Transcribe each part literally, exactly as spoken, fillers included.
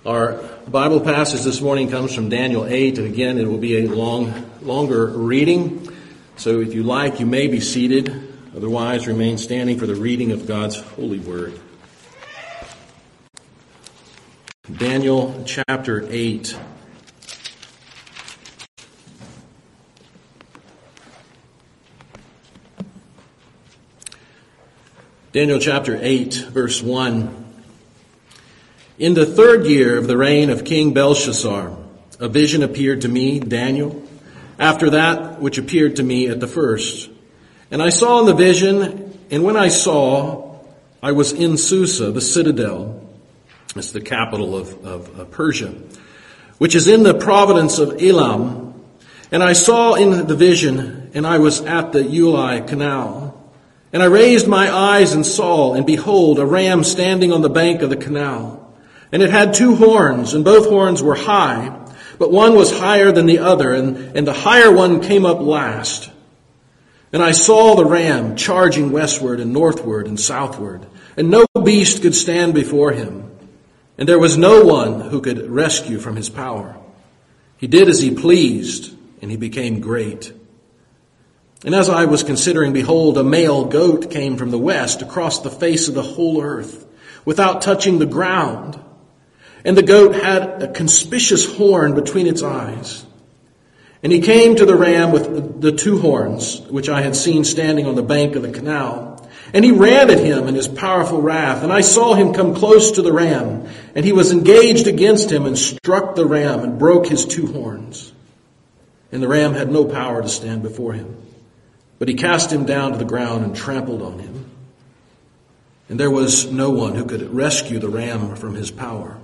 Our Bible passage this morning comes from Daniel eight, and again, it will be a long, longer reading. So if you like, you may be seated. Otherwise, remain standing for the reading of God's holy word. Daniel chapter eight. Daniel chapter eight, verse one. In the third year of the reign of King Belshazzar, a vision appeared to me, Daniel, after that which appeared to me at the first. And I saw in the vision, and when I saw, I was in Susa, the citadel. It's the capital of, of, of Persia, which is in the province of Elam. And I saw in the vision, and I was at the Ulai canal. And I raised my eyes and saw, and behold, a ram standing on the bank of the canal. And it had two horns, and both horns were high, but one was higher than the other, and, and the higher one came up last. And I saw the ram charging westward and northward and southward, and no beast could stand before him. And there was no one who could rescue from his power. He did as he pleased, and he became great. And as I was considering, behold, a male goat came from the west across the face of the whole earth, without touching the ground. And the goat had a conspicuous horn between its eyes. And he came to the ram with the two horns, which I had seen standing on the bank of the canal. And he ran at him in his powerful wrath. And I saw him come close to the ram. And he was engaged against him and struck the ram and broke his two horns. And the ram had no power to stand before him. But he cast him down to the ground and trampled on him. And there was no one who could rescue the ram from his power.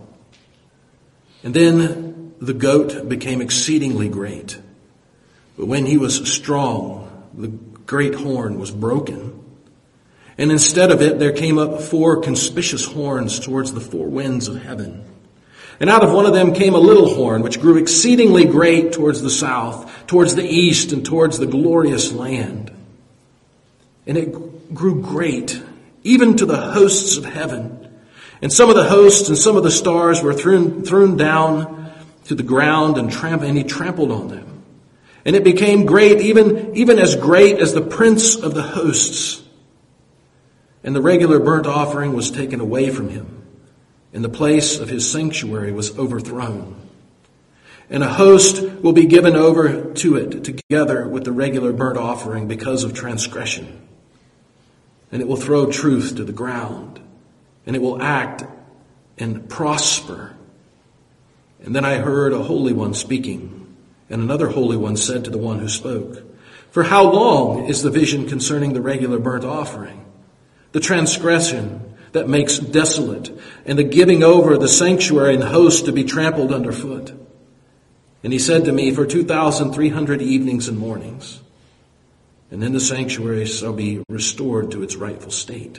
And then the goat became exceedingly great. But when he was strong, the great horn was broken. And instead of it, there came up four conspicuous horns towards the four winds of heaven. And out of one of them came a little horn, which grew exceedingly great towards the south, towards the east, and towards the glorious land. And it grew great, even to the hosts of heaven. And some of the hosts and some of the stars were thrown, thrown down to the ground and, tramp- and he trampled on them. And it became great, even, even as great as the prince of the hosts. And the regular burnt offering was taken away from him, and the place of his sanctuary was overthrown. And a host will be given over to it together with the regular burnt offering because of transgression. And it will throw truth to the ground. And it will act and prosper. And then I heard a holy one speaking, and another holy one said to the one who spoke, "For how long is the vision concerning the regular burnt offering, the transgression that makes desolate, and the giving over the sanctuary and the host to be trampled underfoot?" And he said to me, "For two thousand three hundred evenings and mornings, and then the sanctuary shall be restored to its rightful state."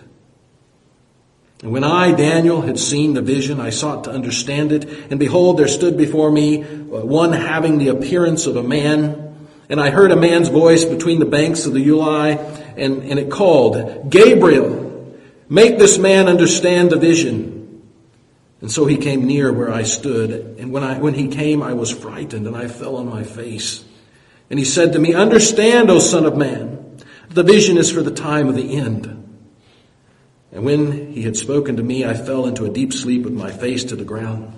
And when I, Daniel, had seen the vision, I sought to understand it. And behold, there stood before me one having the appearance of a man. And I heard a man's voice between the banks of the Ulai, and, and it called, "Gabriel, make this man understand the vision." And so he came near where I stood. And when I when he came, I was frightened, and I fell on my face. And he said to me, "Understand, O son of man, the vision is for the time of the end." And when he had spoken to me, I fell into a deep sleep with my face to the ground.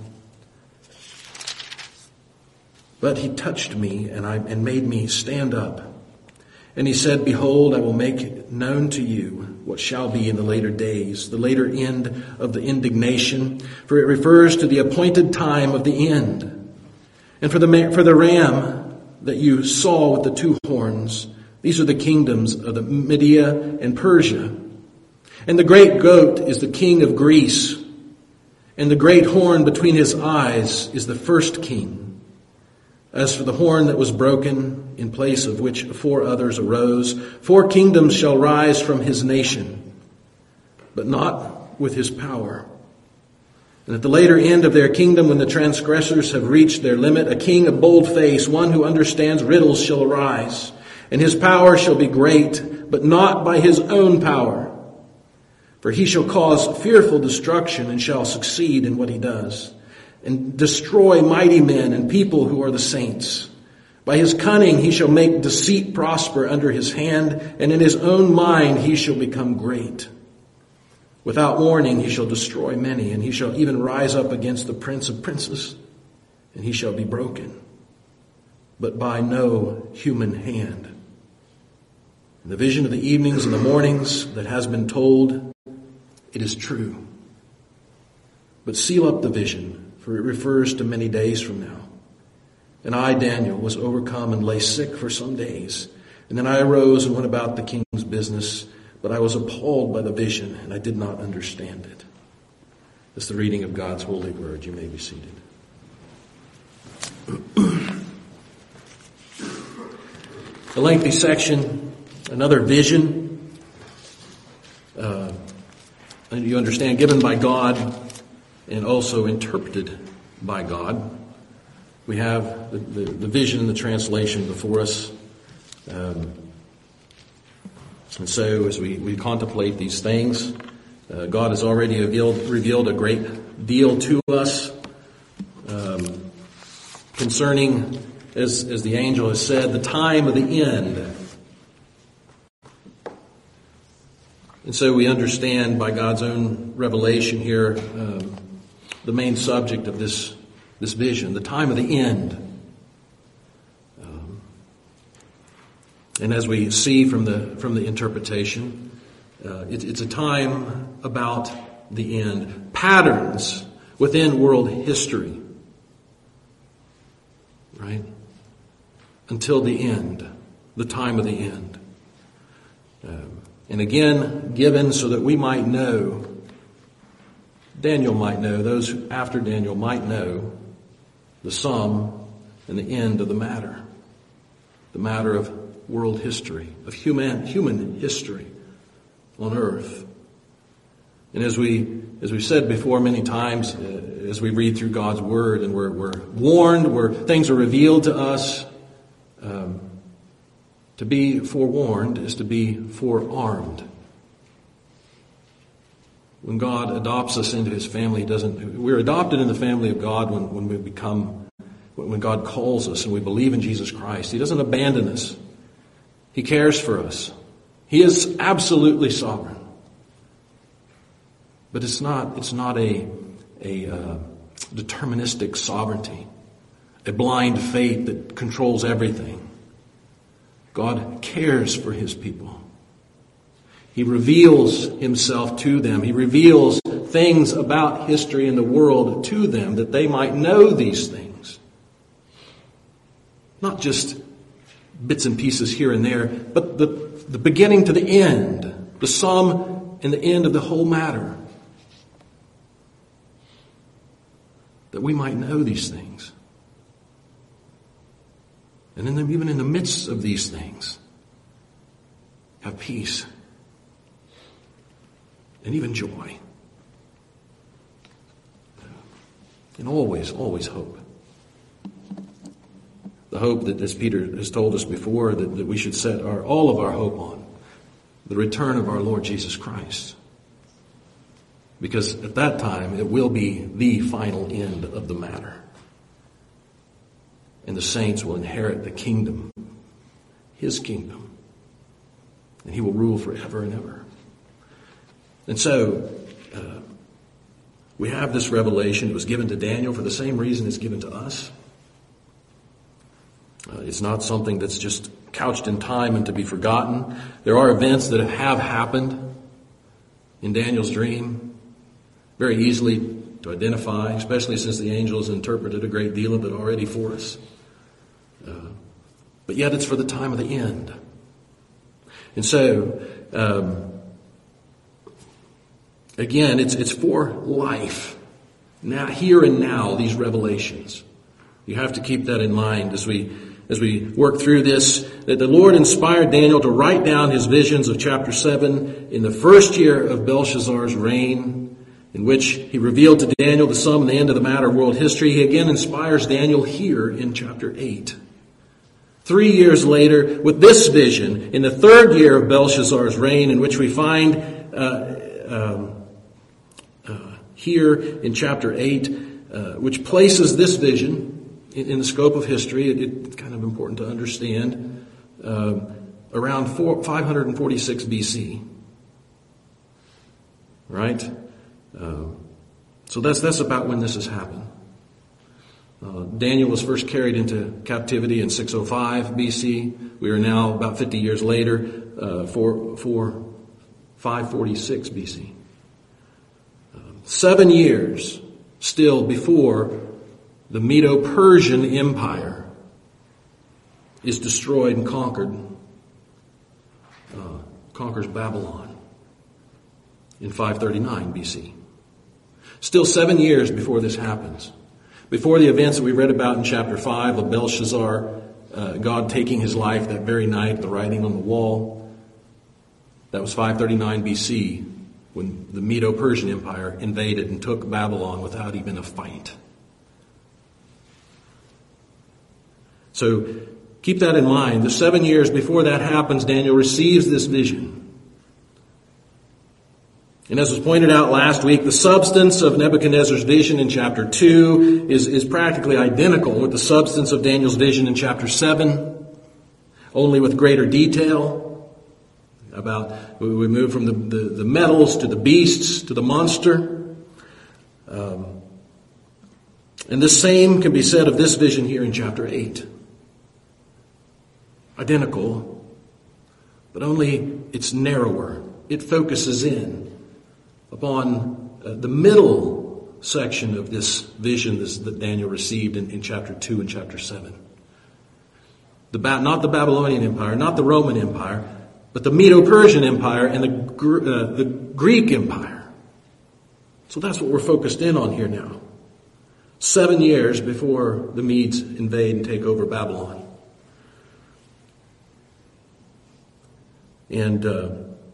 But he touched me and, I, and made me stand up. And he said, "Behold, I will make known to you what shall be in the later days, the later end of the indignation, for it refers to the appointed time of the end. And for the, for the ram that you saw with the two horns, these are the kingdoms of the Media and Persia. And the great goat is the king of Greece, and the great horn between his eyes is the first king. As for the horn that was broken, in place of which four others arose, four kingdoms shall rise from his nation, but not with his power. And at the later end of their kingdom, when the transgressors have reached their limit, a king of bold face, one who understands riddles, shall arise, and his power shall be great, but not by his own power. For he shall cause fearful destruction and shall succeed in what he does. and destroy mighty men and people who are the saints. By his cunning he shall make deceit prosper under his hand, and in his own mind he shall become great. Without warning he shall destroy many, and he shall even rise up against the prince of princes, and he shall be broken, but by no human hand. And the vision of the evenings and the mornings that has been told, it is true. But seal up the vision, for it refers to many days from now. And I, Daniel, was overcome and lay sick for some days. And then I arose and went about the king's business, but I was appalled by the vision, and I did not understand it. That's the reading of God's holy word. You may be seated. A lengthy section, another vision. Uh, you understand, given by God and also interpreted by God. We have the, the, the vision and the translation before us. Um, and so as we, we contemplate these things, uh, God has already revealed, revealed a great deal to us um, concerning, as, as the angel has said, the time of the end. And so we understand by God's own revelation here um, the main subject of this This vision, the time of the end. Um, and as we see from the from the interpretation, uh, it, it's a time about the end. Patterns within world history. Right? Until the end. The time of the end. Um, and again, given so that we might know, Daniel might know, those who after Daniel might know, the sum and the end of the matter. The matter of world history, of human human history on earth. And as we as we've said before many times, uh, as we read through God's word and we're, we're warned, where things are revealed to us, um, to be forewarned is to be forearmed. When God adopts us into his family, he doesn't, we're adopted in the family of God when, when we become, when God calls us and we believe in Jesus Christ. He doesn't abandon us. He cares for us. He is absolutely sovereign. But it's not, it's not a, a uh, deterministic sovereignty, a blind faith that controls everything. God cares for his people. He reveals himself to them. He reveals things about history and the world to them that they might know these things. Not just bits and pieces here and there, but the, the beginning to the end, the sum and the end of the whole matter. That we might know these things. And in the, even in the midst of these things, have peace. And even joy. And always, always hope. The hope that, as Peter has told us before, that, that we should set our, all of our hope on. The return of our Lord Jesus Christ. Because at that time, it will be the final end of the matter. And the saints will inherit the kingdom. His kingdom. And he will rule forever and ever. And so, uh, we have this revelation. It was given to Daniel for the same reason it's given to us. Uh, it's not something that's just couched in time and to be forgotten. There are events that have happened in Daniel's dream, very easily to identify, especially since the angels interpreted a great deal of it already for us. Uh, but yet it's for the time of the end. And so, um, Again, it's it's for life. Now, here and now, these revelations. You have to keep that in mind as we as we work through this, that the Lord inspired Daniel to write down his visions of chapter seven in the first year of Belshazzar's reign, in which he revealed to Daniel the sum and the end of the matter of world history. He again inspires Daniel here in chapter eight. Three years later, with this vision, in the third year of Belshazzar's reign, in which we find uh, um, Uh, here in chapter eight, uh, which places this vision in, in the scope of history. It, it's kind of important to understand. Uh, around four, five forty-six B C. Right? Uh, so that's that's about when this has happened. Uh, Daniel was first carried into captivity in six oh five B C. We are now about fifty years later, uh, for, for five forty-six B C. Uh, seven years still before the Medo-Persian Empire is destroyed and conquered, uh, conquers Babylon in five thirty-nine B C. Still seven years before this happens. Before the events that we read about in chapter five of Belshazzar, uh, God taking his life that very night, the writing on the wall, that was five thirty-nine B C when the Medo-Persian Empire invaded and took Babylon without even a fight. So keep that in mind. The seven years before that happens, Daniel receives this vision. And as was pointed out last week, the substance of Nebuchadnezzar's vision in chapter two is, is practically identical with the substance of Daniel's vision in chapter seven, only with greater detail. About we move from the, the, the metals to the beasts to the monster. Um, and the same can be said of this vision here in chapter eight. Identical, but only it's narrower. It focuses in upon uh, the middle section of this vision this, that Daniel received in, in chapter two and chapter seven. The ba- not the Babylonian Empire, not the Roman Empire, but the Medo-Persian Empire and the, uh, the Greek Empire. So that's what we're focused in on here now. Seven years before the Medes invade and take over Babylon. And uh,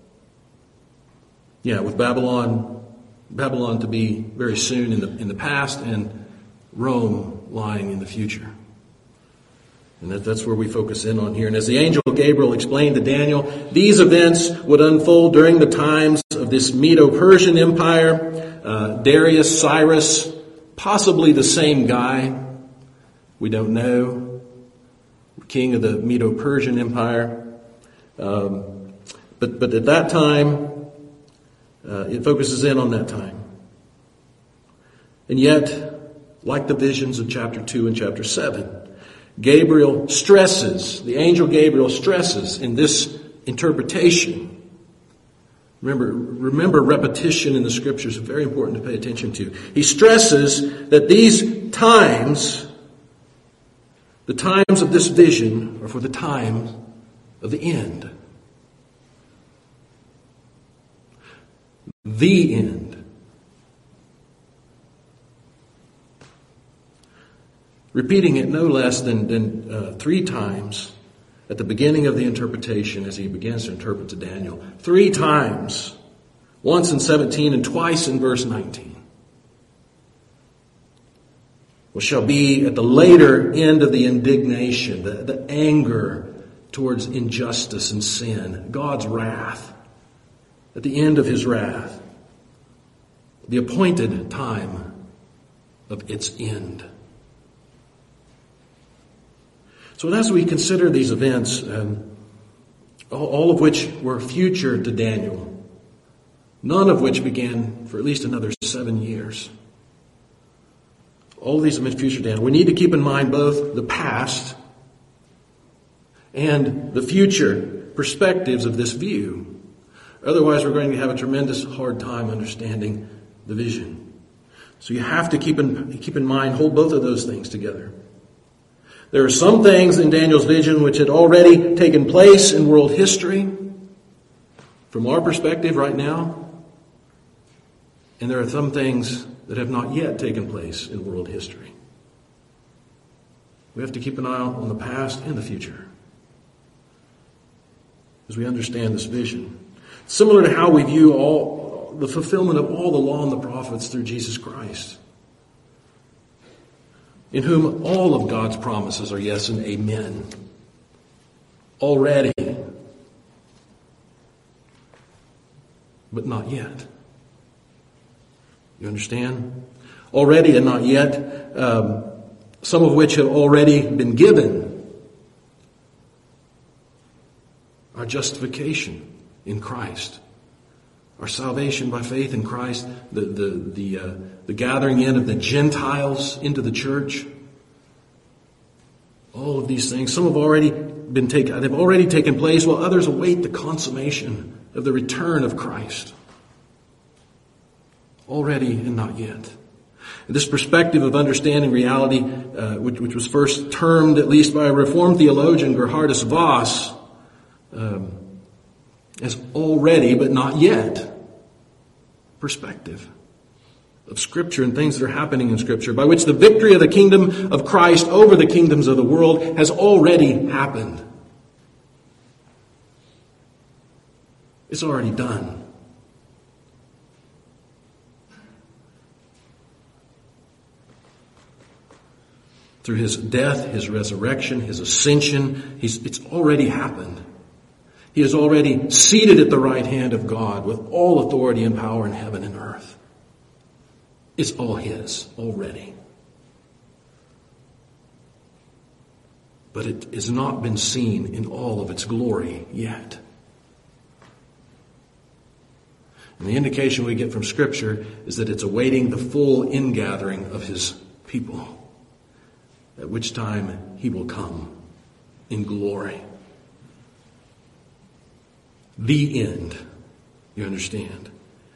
yeah, with Babylon, Babylon to be very soon in the in the past, and Rome lying in the future. And that, that's where we focus in on here. And as the angel Gabriel explained to Daniel, these events would unfold during the times of this Medo-Persian Empire, uh, Darius, Cyrus, possibly the same guy. We don't know. King of the Medo-Persian Empire. Um, but, but at that time, uh, it focuses in on that time. And yet, like the visions of chapter two and chapter seven, Gabriel stresses, the angel Gabriel stresses in this interpretation. Remember, remember repetition in the scriptures is very important to pay attention to. He stresses that these times, the times of this vision, are for the time of the end. The end. Repeating it no less than, than uh, three times at the beginning of the interpretation as he begins to interpret to Daniel. Three times. Once in seventeen and twice in verse nineteen. What shall be at the later end of the indignation, the, the anger towards injustice and sin, God's wrath. At the end of his wrath. The appointed time of its end. So as we consider these events, um, all of which were future to Daniel, none of which began for at least another seven years. All of these events future to Daniel. We need to keep in mind both the past and the future perspectives of this view. Otherwise, we're going to have a tremendous hard time understanding the vision. So you have to keep in, keep in mind, hold both of those things together. There are some things in Daniel's vision which had already taken place in world history from our perspective right now. And there are some things that have not yet taken place in world history. We have to keep an eye on the past and the future as we understand this vision. Similar to how we view all the fulfillment of all the law and the prophets through Jesus Christ, in whom all of God's promises are yes and amen. Already. But not yet. You understand? already and not yet, um, some of which have already been given. Our justification in Christ, our salvation by faith in Christ, the the the, uh, the gathering in of the Gentiles into the church. All of these things, some have already been taken, they've already taken place, while others await the consummation of the return of Christ. Already and not yet. This perspective of understanding reality, uh, which, which was first termed, at least by a Reformed theologian, Gerhardus Voss, um, as already but not yet perspective of Scripture and things that are happening in Scripture, by which the victory of the kingdom of Christ over the kingdoms of the world has already happened. It's already done. Through his death, his resurrection, his ascension, he's, it's already happened. He is already seated at the right hand of God with all authority and power in heaven and earth. It's all his already. But it has not been seen in all of its glory yet. And the indication we get from Scripture is that it's awaiting the full ingathering of his people, at which time he will come in glory. The end, you understand.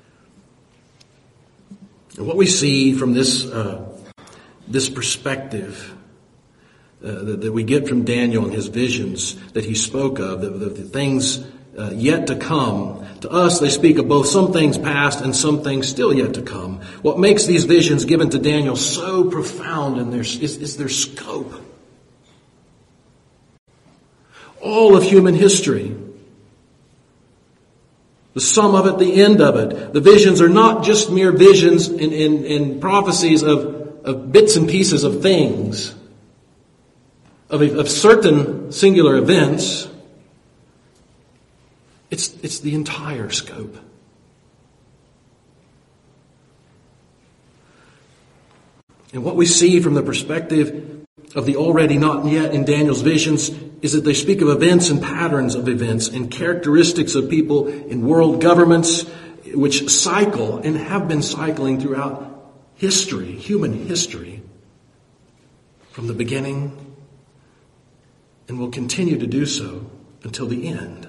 And what we see from this uh, this perspective uh, that, that we get from Daniel and his visions that he spoke of, the, the, the things uh, yet to come, to us they speak of both some things past and some things still yet to come. What makes these visions given to Daniel so profound in their, is, is their scope. All of human history, the sum of it, the end of it. The visions are not just mere visions and, and, and prophecies of, of bits and pieces of things, of, of certain singular events. It's, it's the entire scope. And what we see from the perspective of the already not yet in Daniel's visions is that they speak of events and patterns of events and characteristics of people in world governments which cycle and have been cycling throughout history, human history, from the beginning, and will continue to do so until the end.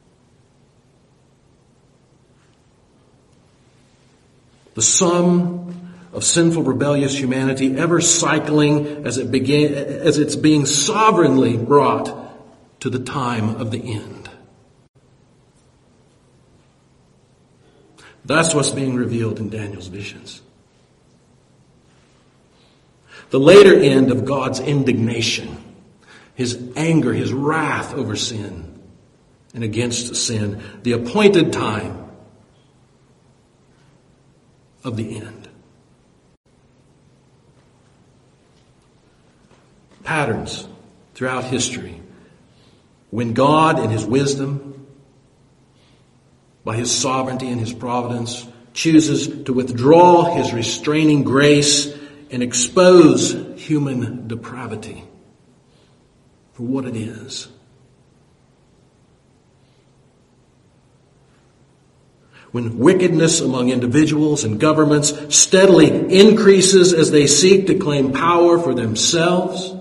The sum of sinful, rebellious humanity ever cycling as it began, as it's being sovereignly brought to the time of the end. That's what's being revealed in Daniel's visions. The later end of God's indignation, his anger, his wrath over sin and against sin, the appointed time of the end. Patterns throughout history. When God in his wisdom, by his sovereignty and his providence, chooses to withdraw his restraining grace and expose human depravity for what it is. When wickedness among individuals and governments steadily increases as they seek to claim power for themselves,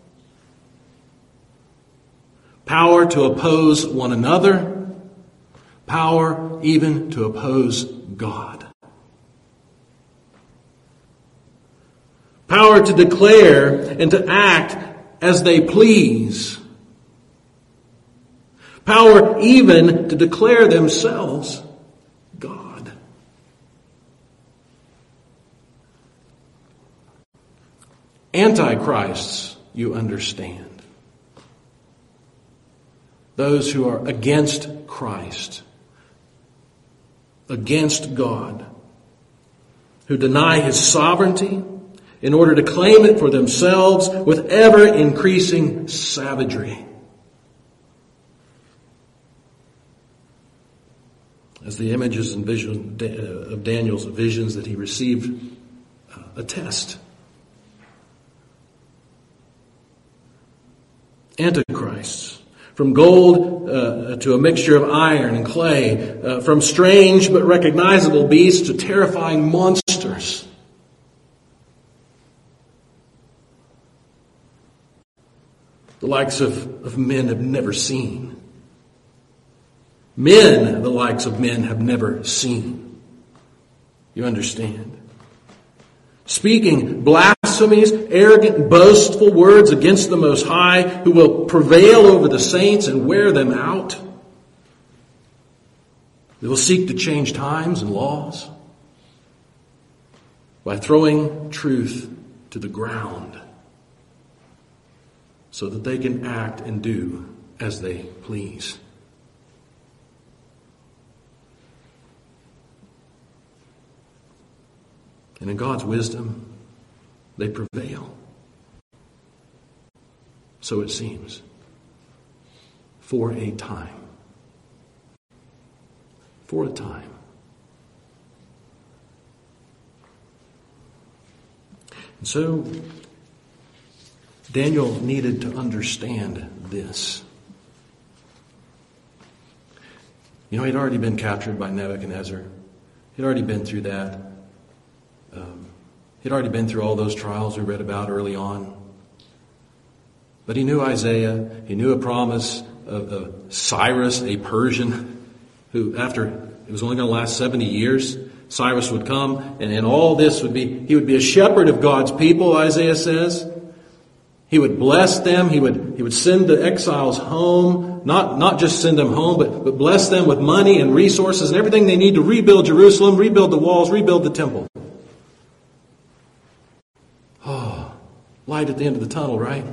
power to oppose one another, power even to oppose God. Power to declare and to act as they please. Power even to declare themselves God. Antichrists, you understand. Those who are against Christ, against God, who deny his sovereignty in order to claim it for themselves with ever increasing savagery. As the images and vision of Daniel's visions that he received a test. Antichrists. From gold uh, to a mixture of iron and clay. Uh, from strange but recognizable beasts to terrifying monsters. The likes of, of men have never seen. Men, the likes of men have never seen. You understand? Speaking blasphemies, arrogant, boastful words against the Most High, who will prevail over the saints and wear them out. They will seek to change times and laws by throwing truth to the ground so that they can act and do as they please. And in God's wisdom, they prevail. So it seems. For a time. For a time. And so, Daniel needed to understand this. You know, he'd already been captured by Nebuchadnezzar. He'd already been through that. Um, he'd already been through all those trials we read about early on. But he knew Isaiah. He knew a promise of, of Cyrus, a Persian, who after it was only going to last seventy years, Cyrus would come and, and all this would be, he would be a shepherd of God's people, Isaiah says. He would bless them. He would, he would send the exiles home. Not, not just send them home, but, but bless them with money and resources and everything they need to rebuild Jerusalem, rebuild the walls, rebuild the temple. Oh, light at the end of the tunnel, right?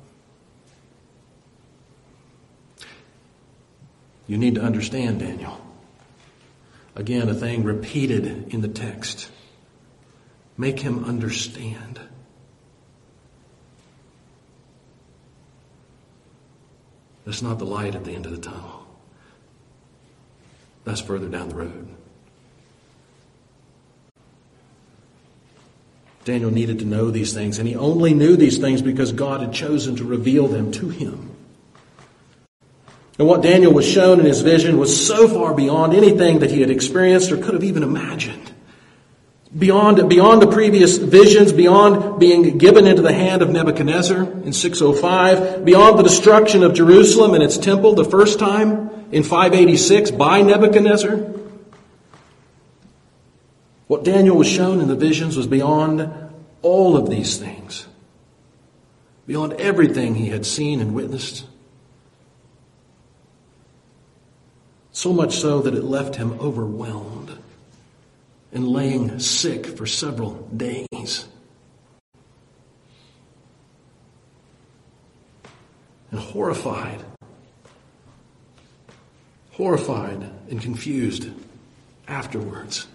You need to understand, Daniel. Again, a thing repeated in the text. Make him understand. That's not the light at the end of the tunnel. That's further down the road. Daniel needed to know these things, and he only knew these things because God had chosen to reveal them to him. And what Daniel was shown in his vision was so far beyond anything that he had experienced or could have even imagined. Beyond, beyond the previous visions, beyond being given into the hand of Nebuchadnezzar in six oh five, beyond the destruction of Jerusalem and its temple the first time in five eighty-six by Nebuchadnezzar. What Daniel was shown in the visions was beyond all of these things. Beyond everything he had seen and witnessed. So much so that it left him overwhelmed and laying sick for several days. And horrified. Horrified and confused afterwards.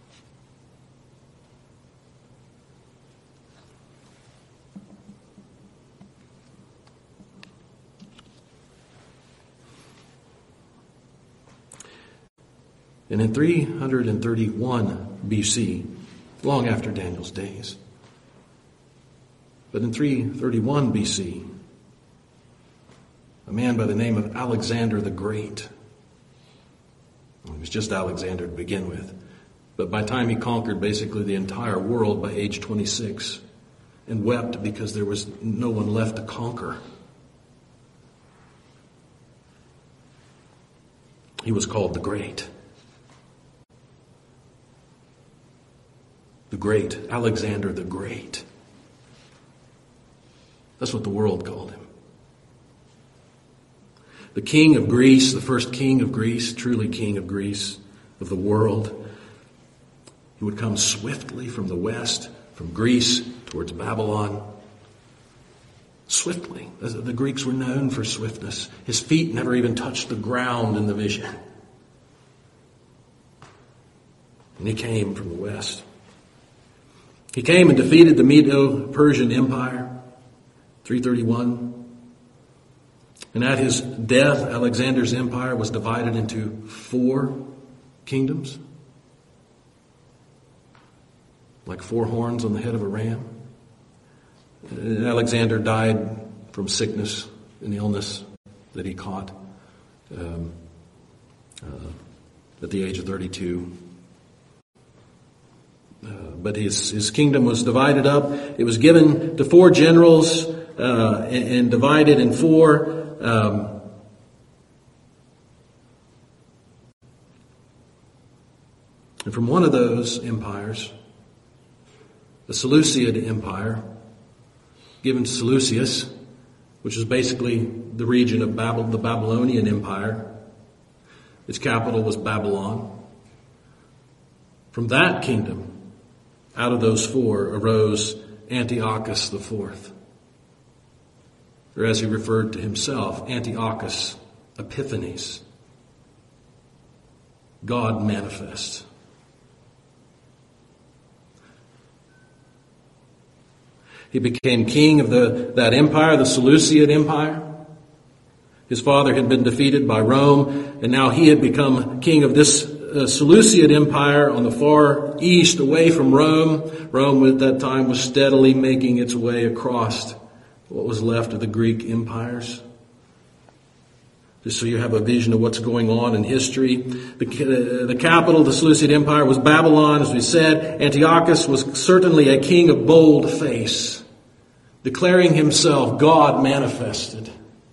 And in three thirty-one B C, long after Daniel's days, but in three thirty-one B C, a man by the name of Alexander the Great, he was just Alexander to begin with, but by the time he conquered basically the entire world by age twenty-six and wept because there was no one left to conquer. He was called the Great. The Great, Alexander the Great. That's what the world called him. The king of Greece, the first king of Greece, truly king of Greece, of the world. He would come swiftly from the west, from Greece towards Babylon. Swiftly. The Greeks were known for swiftness. His feet never even touched the ground in the vision. And he came from the west. He came and defeated the Medo-Persian Empire, three thirty-one. And at his death, Alexander's empire was divided into four kingdoms. like four horns on the head of a ram. And Alexander died from sickness and illness that he caught um, uh, at the age of thirty-two. Uh, but his, his kingdom was divided up. It was given to four generals uh, and, and divided in four. Um, and from one of those empires, the Seleucid Empire, given to Seleucus, which is basically the region of Babel, the Babylonian Empire. Its capital was Babylon. From that kingdom, out of those four, arose Antiochus the Fourth, or as he referred to himself, Antiochus Epiphanes, God manifest. He became king of the, that empire, the Seleucid Empire. His father had been defeated by Rome, and now he had become king of this uh, Seleucid Empire on the far east, away from Rome. Rome at that time was steadily making its way across what was left of the Greek empires. Just so you have a vision of what's going on in history. The, uh, the capital of the Seleucid Empire was Babylon, as we said. Antiochus was certainly a king of bold face, declaring himself God manifested.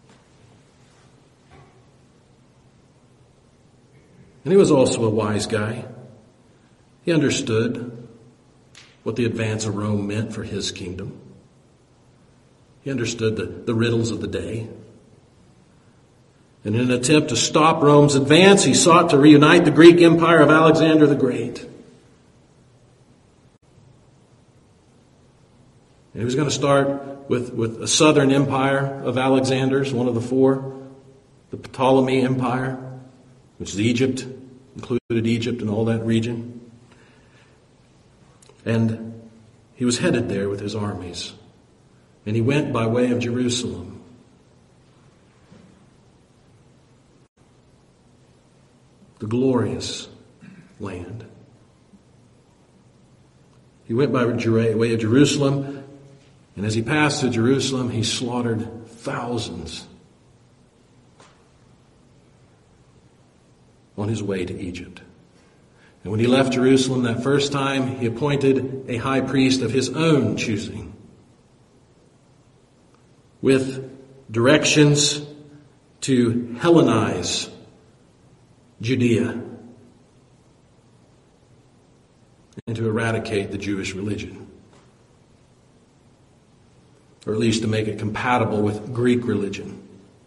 And he was also a wise guy. He understood what the advance of Rome meant for his kingdom. He understood the, the riddles of the day. And in an attempt to stop Rome's advance, he sought to reunite the Greek empire of Alexander the Great. And he was going to start with, with a southern empire of Alexander's, one of the four, the Ptolemy Empire, which is Egypt, included Egypt and all that region. And he was headed there with his armies. And he went by way of Jerusalem. The glorious land. He went by way of Jerusalem, and as he passed through Jerusalem, he slaughtered thousands on his way to Egypt. And when he left Jerusalem that first time, he appointed a high priest of his own choosing, with directions to Hellenize Judea and to eradicate the Jewish religion, or at least to make it compatible with Greek religion.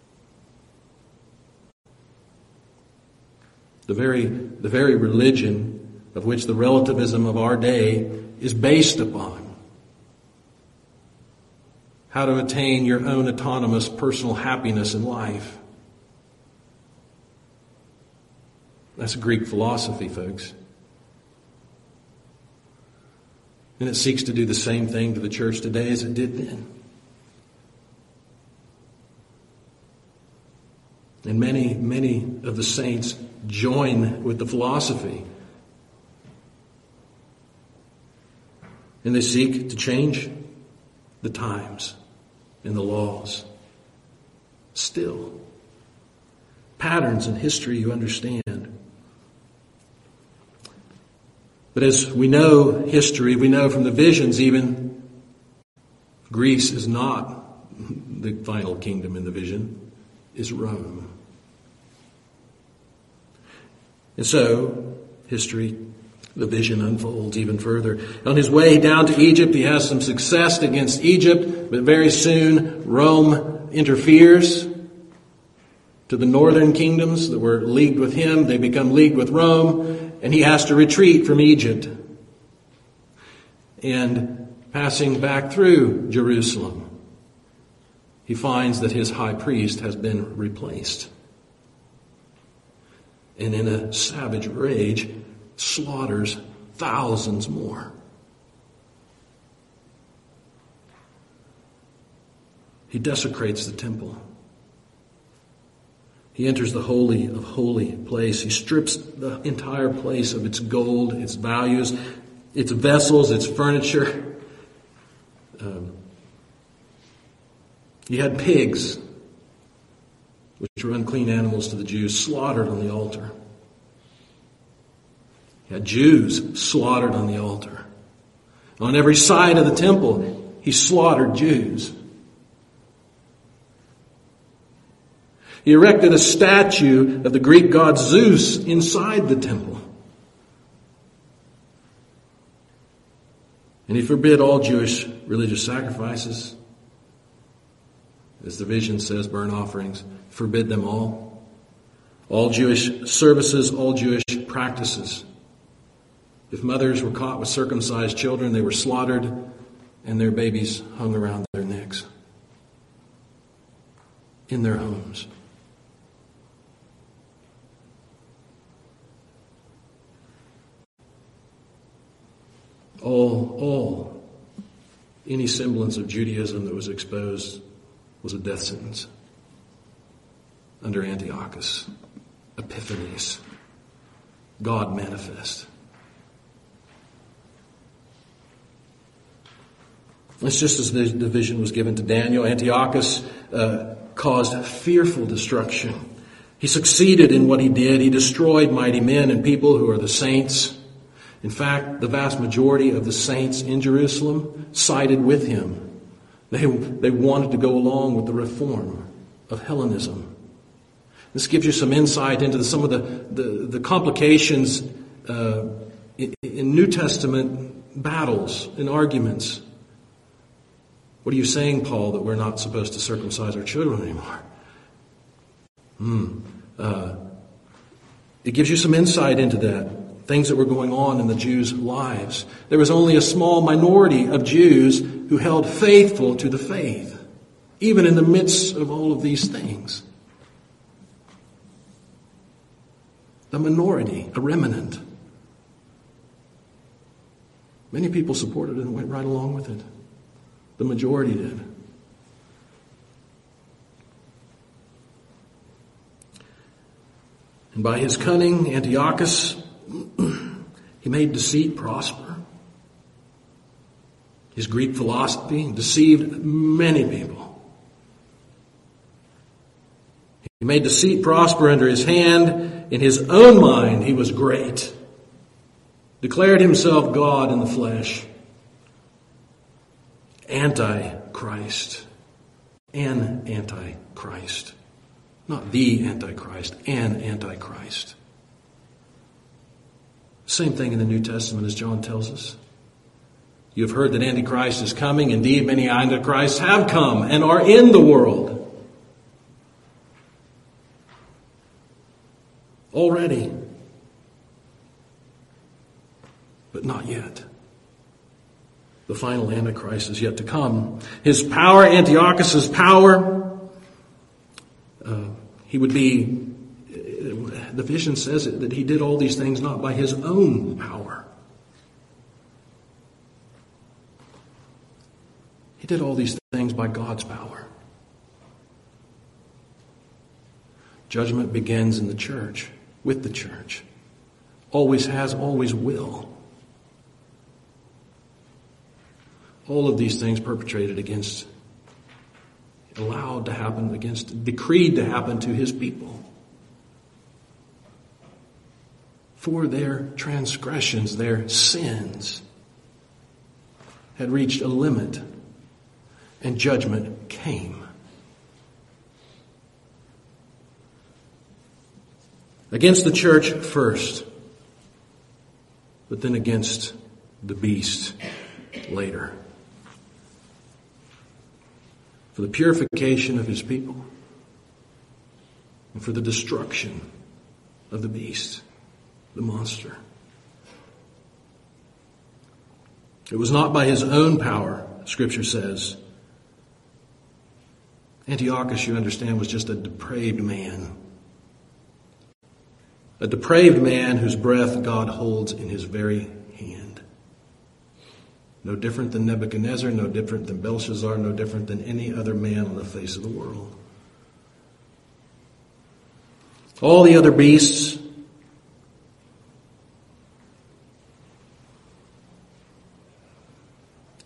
The very, the very religion of which the relativism of our day is based upon. How to attain your own autonomous personal happiness in life. That's Greek philosophy, folks. And it seeks to do the same thing to the church today as it did then. And many, many of the saints join with the philosophy. And they seek to change the times and the laws. Still, patterns in history you understand. But as we know history, we know from the visions even, Greece is not the final kingdom in the vision, is Rome. And so, history, the vision unfolds even further. On his way down to Egypt, he has some success against Egypt, but very soon Rome interferes. To the northern kingdoms that were leagued with him, they become leagued with Rome, and he has to retreat from Egypt. And passing back through Jerusalem, he finds that his high priest has been replaced. And in a savage rage, slaughters thousands more. He desecrates the temple. He enters the holy of holy place. He strips the entire place of its gold, its values, its vessels, its furniture. Um, you had pigs, which were unclean animals to the Jews, slaughtered on the altar. You had Jews slaughtered on the altar. On every side of the temple, he slaughtered Jews. He erected a statue of the Greek god Zeus inside the temple. And he forbid all Jewish religious sacrifices. As the vision says, burnt offerings, forbid them all. All Jewish services, all Jewish practices. If mothers were caught with circumcised children, they were slaughtered and their babies hung around their necks in their homes. All, all, any semblance of Judaism that was exposed was a death sentence under Antiochus, Epiphanes, God manifest. It's just as the vision was given to Daniel. Antiochus uh, caused fearful destruction. He succeeded in what he did. He destroyed mighty men and people who are the saints. In fact, the vast majority of the saints in Jerusalem sided with him. They, they wanted to go along with the reform of Hellenism. This gives you some insight into the, some of the, the, the complications uh, in, in New Testament battles and arguments. What are you saying, Paul, that we're not supposed to circumcise our children anymore? Hmm. Uh, it gives you some insight into that. Things that were going on in the Jews' lives. There was only a small minority of Jews who held faithful to the faith, even in the midst of all of these things. The minority, a remnant. Many people supported it and went right along with it. The majority did. And by his cunning, Antiochus, he made deceit prosper. His Greek philosophy deceived many people. He made deceit prosper under his hand. In his own mind, he was great. Declared himself God in the flesh. Antichrist. An Antichrist. Not the Antichrist, an Antichrist. Same thing in the New Testament as John tells us. You have heard that Antichrist is coming. Indeed, many Antichrists have come and are in the world. Already. But not yet. The final Antichrist is yet to come. His power, Antiochus's power, uh, he would be, the vision says it, that he did all these things not by his own power. He did all these things by God's power. Judgment begins in the church, with the church. Always has, always will. All of these things perpetrated against, allowed to happen against, decreed to happen to his people. For their transgressions, their sins had reached a limit, and judgment came. Against the church first, but then against the beast later. For the purification of his people, and for the destruction of the beast, the monster. It was not by his own power, Scripture says. Antiochus, you understand, was just a depraved man. A depraved man whose breath God holds in his very hand. No different than Nebuchadnezzar, no different than Belshazzar, no different than any other man on the face of the world. All the other beasts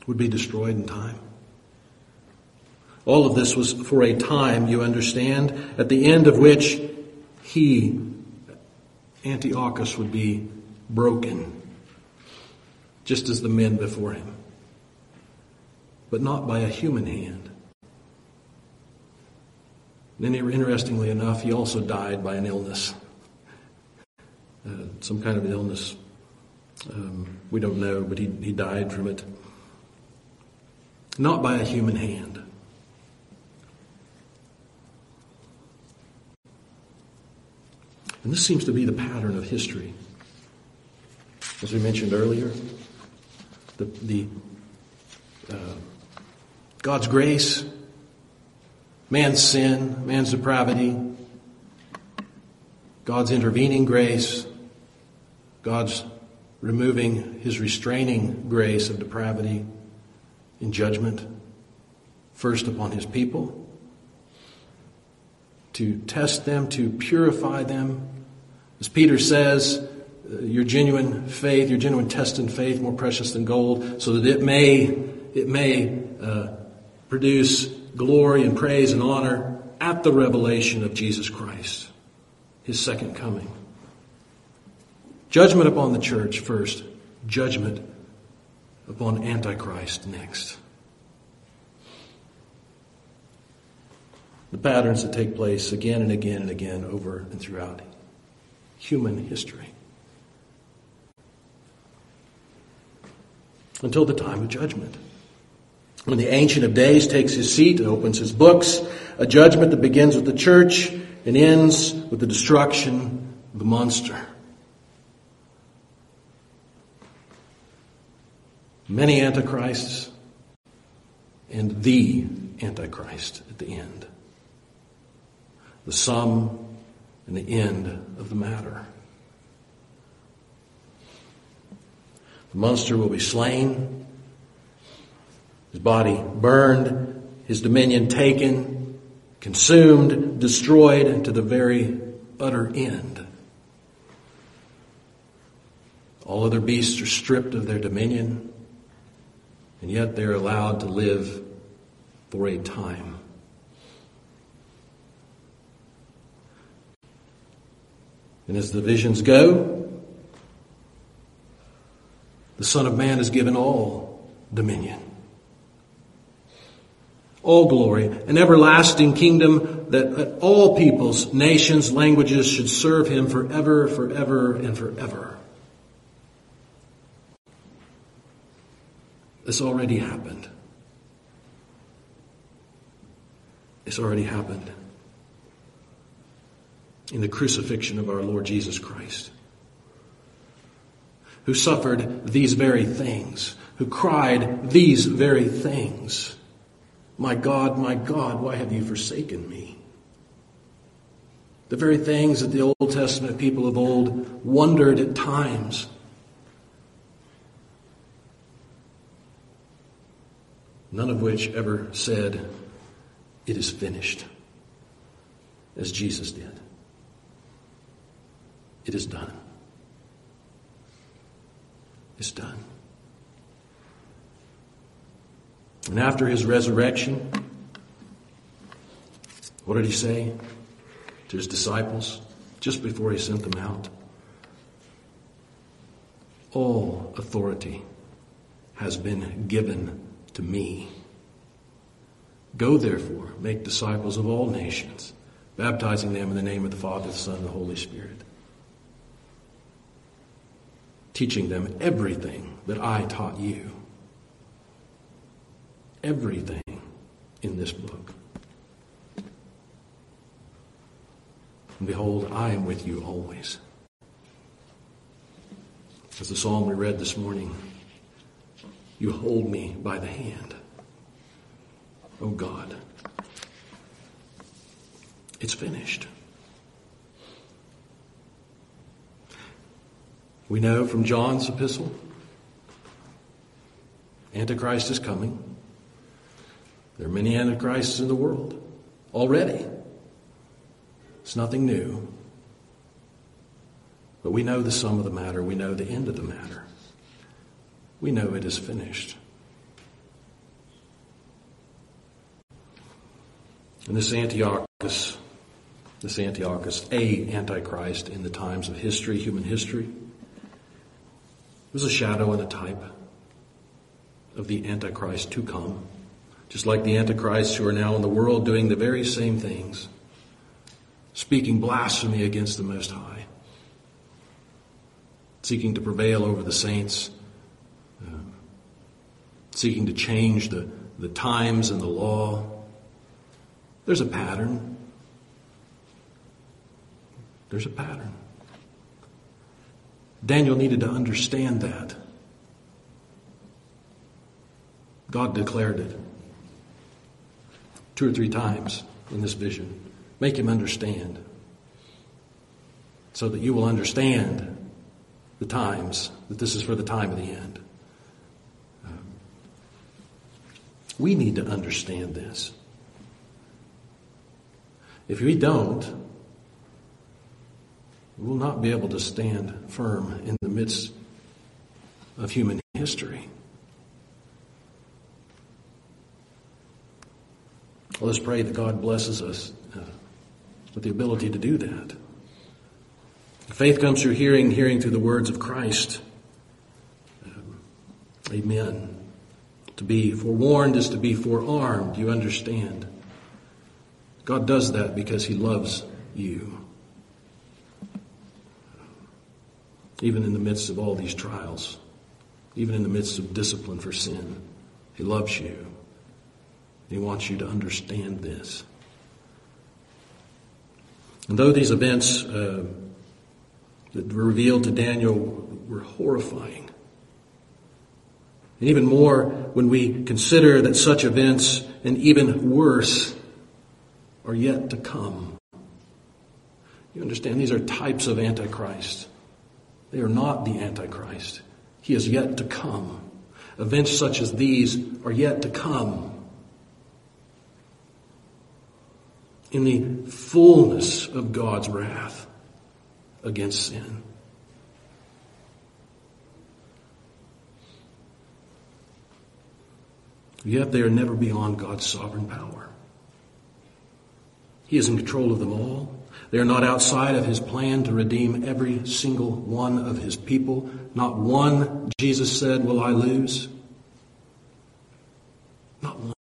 would be destroyed in time. All of this was for a time, you understand, at the end of which he, Antiochus, would be broken, just as the men before him, but not by a human hand. And then, interestingly enough, he also died by an illness, uh, some kind of illness. Um, we don't know, but he, he died from it. Not by a human hand. And this seems to be the pattern of history. As we mentioned earlier, the, the uh, God's grace, man's sin, man's depravity, God's intervening grace, God's removing his restraining grace of depravity in judgment, first upon his people, to test them, to purify them. As Peter says, your genuine faith, your genuine tested faith, more precious than gold, so that it may, it may uh, produce glory and praise and honor at the revelation of Jesus Christ, his second coming. Judgment upon the church first, judgment upon Antichrist next. The patterns that take place again and again and again over and throughout human history. Until the time of judgment. When the Ancient of Days takes his seat and opens his books, a judgment that begins with the church and ends with the destruction of the monster. Many antichrists and the Antichrist at the end. The sum and the end of the matter. The monster will be slain, his body burned, his dominion taken, consumed, destroyed to the very utter end. All other beasts are stripped of their dominion, and yet they're allowed to live for a time. And as the visions go, the Son of Man is given all dominion, all glory, an everlasting kingdom that all peoples, nations, languages should serve him forever, forever, and forever. This already happened. It's already happened in the crucifixion of our Lord Jesus Christ, who suffered these very things, who cried these very things. My God, my God, why have you forsaken me? The very things that the Old Testament people of old wondered at times. None of which ever said, it is finished, as Jesus did. It is done. It's done. And after his resurrection, what did he say to his disciples just before he sent them out? All authority has been given to me. Go therefore, make disciples of all nations, baptizing them in the name of the Father, the Son, and the Holy Spirit, teaching them everything that I taught you. Everything in this book. And behold, I am with you always. As the psalm we read this morning, you hold me by the hand. Oh God, it's finished. We know from John's epistle, Antichrist is coming. There are many Antichrists in the world already. It's nothing new. But we know the sum of the matter. We know the end of the matter. We know it is finished. And this Antiochus, this Antiochus, a Antichrist in the times of history, human history, was a shadow and a type of the Antichrist to come. Just like the Antichrists who are now in the world doing the very same things, speaking blasphemy against the Most High, seeking to prevail over the saints, uh, seeking to change the, the times and the law. There's a pattern. There's a pattern. Daniel needed to understand that. God declared it two or three times in this vision. Make him understand, so that you will understand the times, that this is for the time of the end. Um, we need to understand this. If we don't, we will not be able to stand firm in the midst of human history. Well, let's pray that God blesses us uh, with the ability to do that. Faith comes through hearing, hearing through the words of Christ. Um, amen. To be forewarned is to be forearmed. You understand? God does that because he loves you. Even in the midst of all these trials, even in the midst of discipline for sin, he loves you. He wants you to understand this. And though these events uh, that were revealed to Daniel were horrifying, and even more when we consider that such events, and even worse, are yet to come. You understand, these are types of Antichrist. They are not the Antichrist. He is yet to come. Events such as these are yet to come. In the fullness of God's wrath against sin. Yet they are never beyond God's sovereign power. He is in control of them all. They are not outside of his plan to redeem every single one of his people. Not one, Jesus said, will I lose. Not one.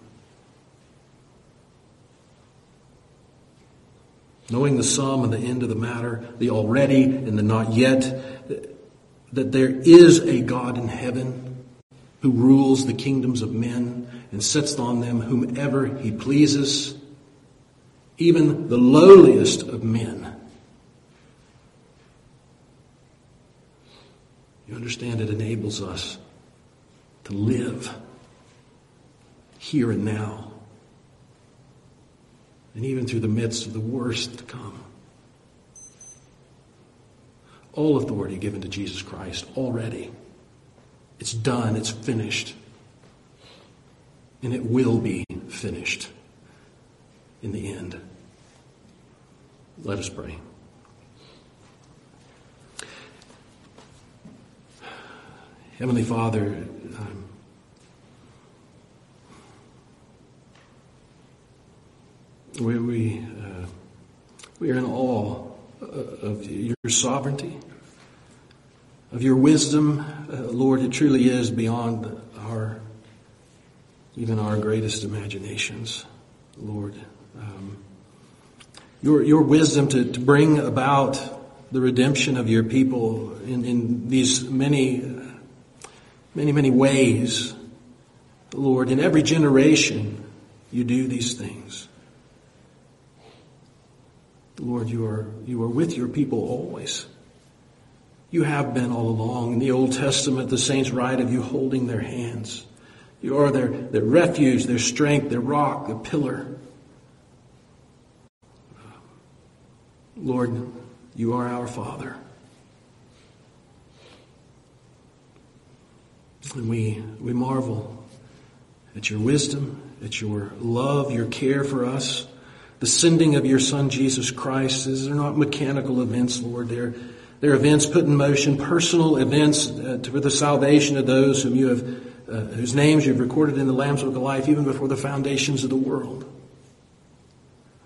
Knowing the sum and the end of the matter, the already and the not yet, that there is a God in heaven who rules the kingdoms of men and sets on them whomever he pleases, even the lowliest of men. You understand, it enables us to live here and now, and even through the midst of the worst to come. All authority given to Jesus Christ already. It's done. It's finished. And it will be finished in the end. Let us pray. Heavenly Father, um, we we, uh, we are in awe of your sovereignty, of your wisdom. Uh, Lord, it truly is beyond our, even our greatest imaginations, Lord. Um, your your wisdom to, to bring about the redemption of your people in, in these many, many, many ways. Lord, in every generation you do these things. Lord, you are you are with your people always. You have been all along. In the Old Testament, the saints write of you holding their hands. You are their, their refuge, their strength, their rock, their pillar. Lord, you are our Father. And we, we marvel at your wisdom, at your love, your care for us. The sending of your Son, Jesus Christ, these are not mechanical events, Lord. They're, they're events put in motion, personal events uh, for the salvation of those whom you have, uh, whose names you've recorded in the Lamb's Book of Life even before the foundations of the world.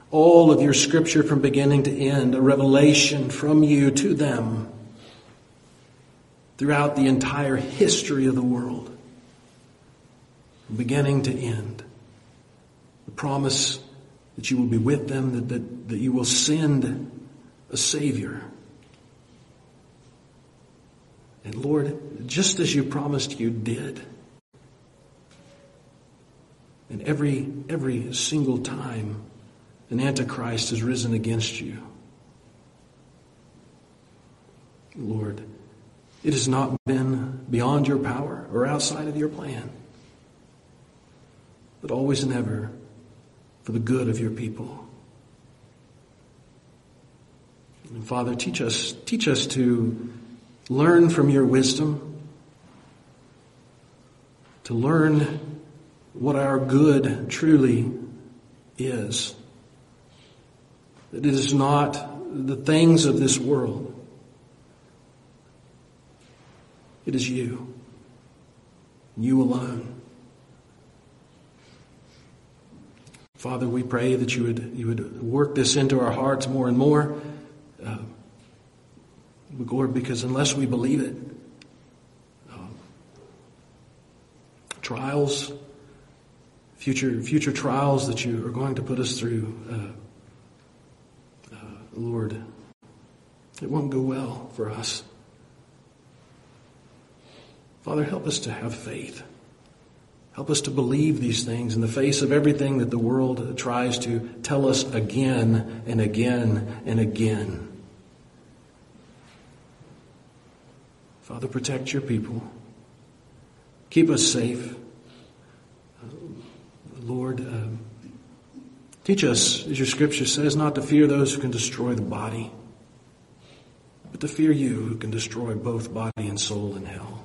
all of your scripture from beginning to end, a revelation from you to them throughout the entire history of the world, from beginning to end. The promise that you will be with them, that, that, that you will send a Savior. And Lord, just as you promised you did, and every every single time an Antichrist has risen against you, Lord, it has not been beyond your power or outside of your plan, but always and ever for the good of your people. And Father, teach us, teach us to learn from your wisdom, to learn what our good truly is. That it is not the things of this world. It is you. You alone. Father, we pray that you would you would work this into our hearts more and more. Uh, Lord, because unless we believe it, uh, trials, future future trials that you are going to put us through, uh, uh, Lord, it won't go well for us. Father, help us to have faith. Help us to believe these things in the face of everything that the world tries to tell us again and again and again. Father, protect your people. Keep us safe. Uh, Lord, uh, teach us, as your scripture says, not to fear those who can destroy the body, but to fear you who can destroy both body and soul in hell.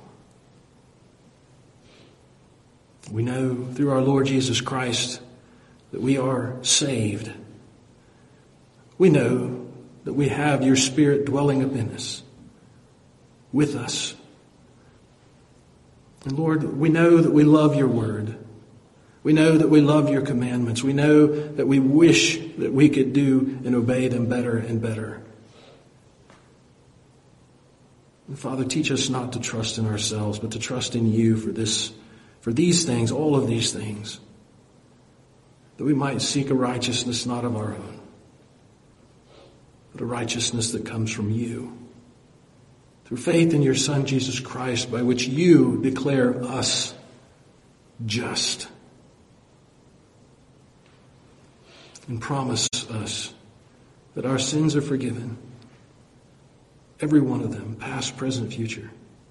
We know through our Lord Jesus Christ that we are saved. We know that we have your Spirit dwelling within us, with us. And Lord, we know that we love your word. We know that we love your commandments. We know that we wish that we could do and obey them better and better. And Father, teach us not to trust in ourselves, but to trust in you for this, for these things, all of these things, that we might seek a righteousness not of our own, but a righteousness that comes from you, through faith in your Son, Jesus Christ, by which you declare us just and promise us that our sins are forgiven, every one of them, past, present, future.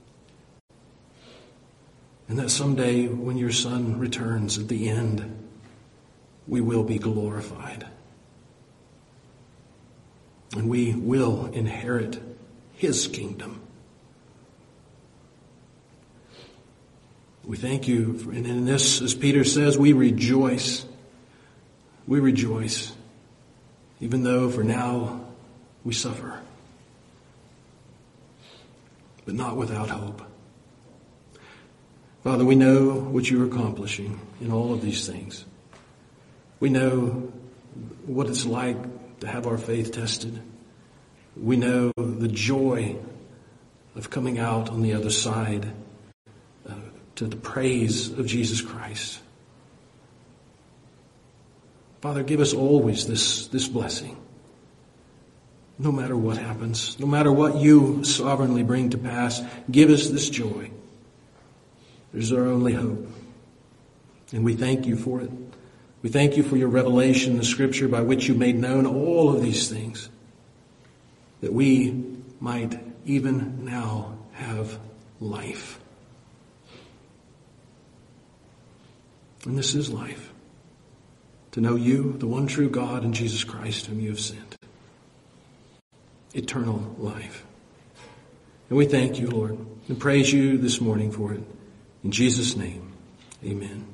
And that someday when your Son returns at the end, we will be glorified. And we will inherit his kingdom. We thank you. For, and in this, as Peter says, we rejoice. We rejoice. Even though for now we suffer. But not without hope. Father, we know what you're accomplishing in all of these things. We know what it's like to have our faith tested. We know the joy of coming out on the other side uh, to the praise of Jesus Christ. Father, give us always this, this blessing. No matter what happens, no matter what you sovereignly bring to pass, give us this joy. There's our only hope. And we thank you for it. We thank you for your revelation, the scripture by which you made known all of these things, that we might even now have life. And this is life. To know you, the one true God, and Jesus Christ whom you have sent. Eternal life. And we thank you, Lord, and praise you this morning for it. In Jesus' name, amen.